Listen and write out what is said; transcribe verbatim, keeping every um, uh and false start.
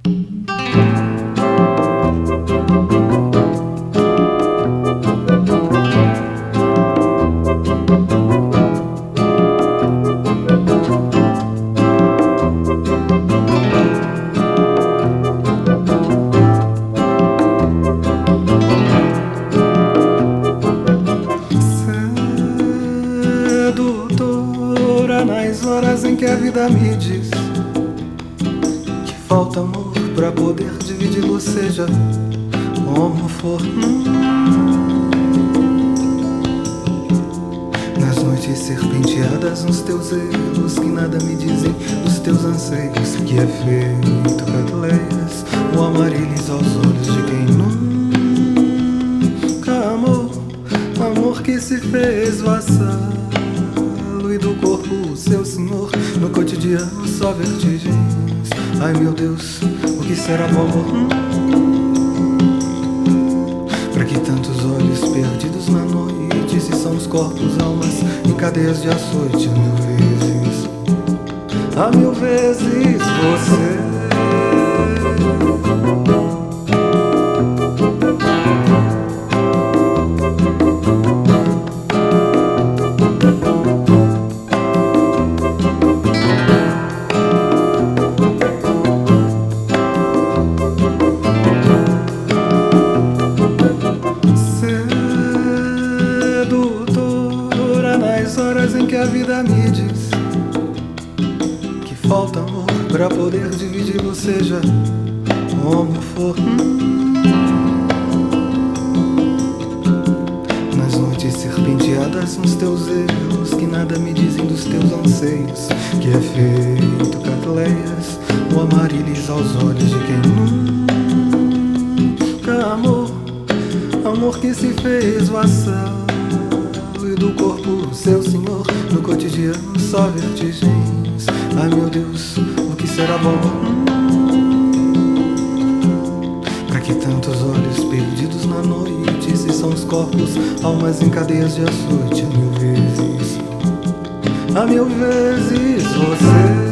Nas horas em que a vida me diz que falta amor pra poder dividir, ou seja, como for. hum. Nas noites serpenteadas, nos teus erros que nada me dizem, dos teus anseios que é feito catuleias, o amarelis aos olhos de quem nunca amou, amor que se fez vassalo e do corpo seu senhor, no cotidiano só vertigens. Ai meu Deus, o que será o amor? Hum. Pra que tantos olhos perdidos na noite, se são os corpos, almas em cadeias de açoite? A mil vezes, a mil vezes você. Nas horas em que a vida me diz que falta amor pra poder dividir, ou seja, como for. hum. Nas noites serpenteadas, nos teus erros que nada me dizem, dos teus anseios que é feito catuleias, o amarelis aos olhos de quem nunca amou, amor que se fez vassalo e do corpo seu senhor, no cotidiano só vertigens. Ai meu Deus, o que será bom? hum. Pra que tantos olhos perdidos na noite, se são os corpos, almas em cadeias de açoite? A mil vezes, a mil vezes você.